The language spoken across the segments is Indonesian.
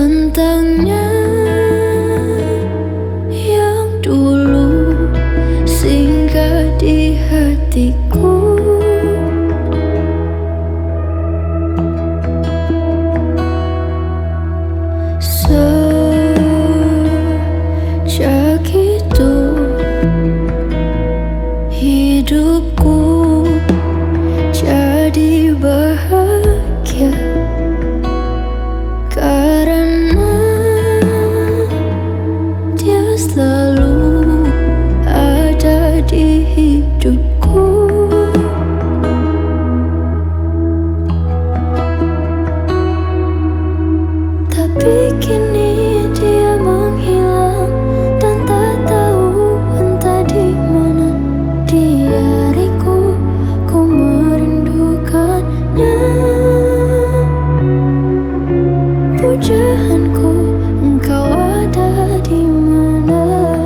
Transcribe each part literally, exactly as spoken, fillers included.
tentangnya yang dulu singgah di hatiku. Sejak itu hidupku jadi bahagia karena dia selalu ada di hidupku. Tapi kini dia menghilang dan tak tahu entah di mana di hariku. Ku merindukannya. Pujaanku, engkau ada di mana?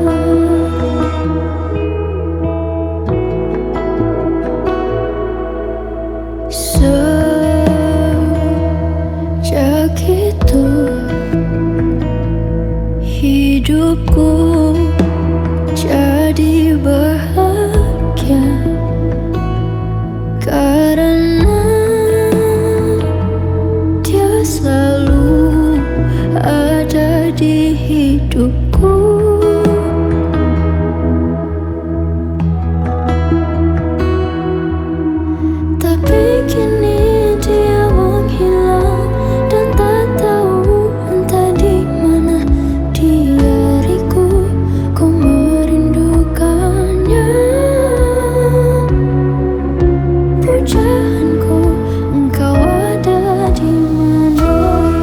Sejak itu hidupku jadi bahagia karena dia selalu ada di hidupku. Tapi kini dia menghilang dan tak tahu entah di mana di hariku. Ku merindukannya. Pujaanku, engkau ada di mana?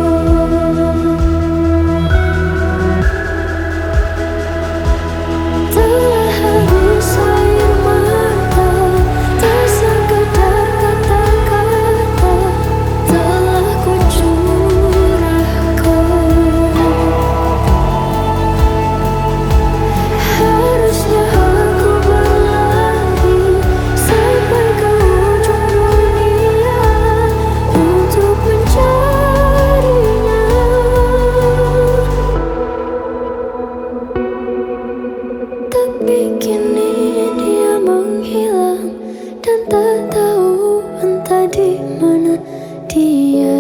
Telah habis air mata, tak sekedar kata-kata telah ku curahkan. Harusnya aku berlari sampai ke ujung dunia untuk mencarinya. Tapi kini dia menghilang dan tak tahu entah di mana dia.